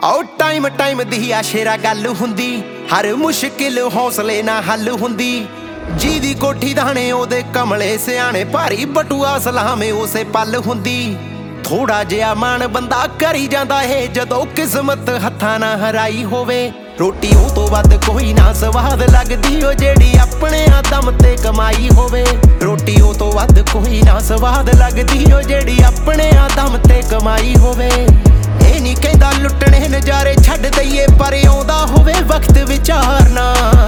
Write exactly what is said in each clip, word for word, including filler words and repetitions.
आओ time time दी आ शेरा गल हुंदी, हर मुश्किल हौसले ना हल हुंदी। जीदी कोठी दाने ओदे कमले सियाने, भारी बटुआ सलामे उसे पल हुंदी। थोड़ा जिहा मन बंदा करी जांदा है जदों किस्मत हत्थां ना हराई होवे। रोटी ओ तो वध कोई ना स्वाद लगदी ओ जेड़ी अपने दम ते कमाई होवे। रोटी ओ तो वध कोई ना स्वाद लगदी ओ जेड़ी अपने दम ते कमाई होवे। ए नी कहंदा लुटने नजारे छड्ड दईए, पर आउंदा होवे वक्त विचारना।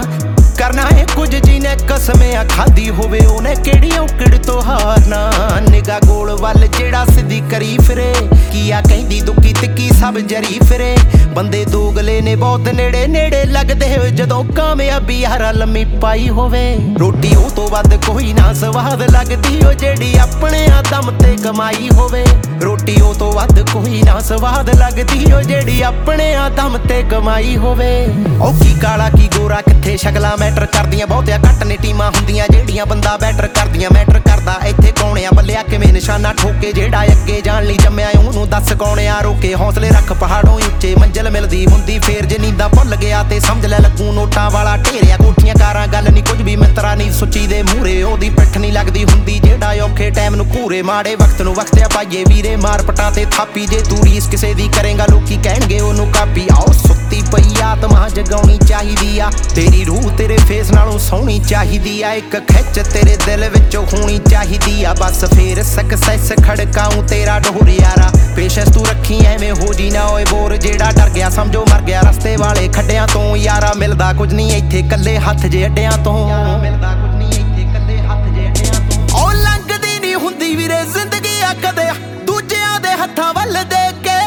करना है कुछ जिने कसमियां खाधी होवे, ओने केड़ी औकड़ तो हारना। निगाह गोल वल जेड़ा सिद्धी करी फिरे, किया कहंदी दुखी तिक्की सब जरी फिरे। बंदे दोगले ने बहुत नेड़े नेड़े लगदे जदों कामयाबी हारा लम्मी पाई होवे। रोटी ओ तो वध कोई ना स्वाद लगदी ओ जेड़ी अपने दम ते कमाई होवे। रोटी ओ तो वध कोई ना स्वाद लगदी ओ जेड़ी अपने दम ते कमाई होवे। ओ की काला की गोरा किथे शक्लां मैटर करदियां, बहुतिया घट ने टीमां हुंदियां जेड़ियां बंदा बैटर करदियां। मैटर करदा इत्थे कौन आ बल्लिया किवें निशाना ठोके, जेड़ा अगे जाण लई जम्मिआ ओनू दस कौन आ रोके। हौसले रख पहाड़ों उत्ते मंजिल मिलदी हुंदी, फेर जे नींदा भुल गया ते समझ ले लगू नोटां वाला ढेरिया। कोठियां कारां गल नहीं कुछ भी मित्रा नहीं सुची दे मूहरे, ओदी पिठ नहीं लगदी हुंदी जेड़ा औखे टाइम नूं घूरे। माड़े वक्त नूं वखतिया पाइए वीरे, मार पटां ते थापी जे तू रीस किसे दी करेंगा लोकी कहणगे ओनू कापी। आओ सुत्ती पई आत्मा जगाउणी चाहीदी आ, तेरी रूह तेरे फेस नालों सोहणी चाहीदी आ। एक खिच तेरे दिल विच होनी चाहीदी आ, बस फेर सक्सैस खड़काऊं तेरा डोर यारा। पेशेंस तू रखी एवें हो जी ना ओए बोर, जेड़ा डर गया समझो मर गया रस्ते वाले खड्डियां तो। यारा मिलदा कुछ नहीं इत्थे कल्ले हत्थ जे अड्डियां तो। मिलदा कुछ नहीं इत्थे कल्ले हत्थ जे अड्डियां तो। ओ लंघदी नहीं हुंदी वीरे जिंदगी आ कदे दूजियां दे हत्थां वल देख के।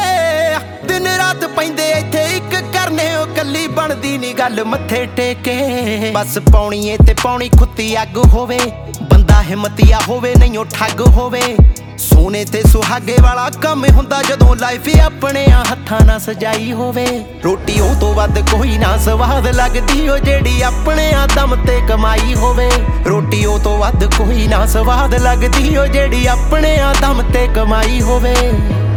दिन रात पैंदे इत्थे इक करने ओ कल्ली बनदी नी गल मत्थे टेके। बस पौनी ए ते पौनी खुत्ती अग होवे, बंदा हिम्मतिया होवे नहीं ओ ठग होवे। सोने ते सुहागे वाला कम हुंदा जदों लाइफ अपने हत्थां ना सजाई होवे। रोटी ओ तो वध कोई ना स्वाद लगदी ओ जेड़ी अपने दम ते कमाई होवे। रोटी ओ तो वध कोई ना स्वाद लगदी ओ जेड़ी अपने दम ते कमाई होवे।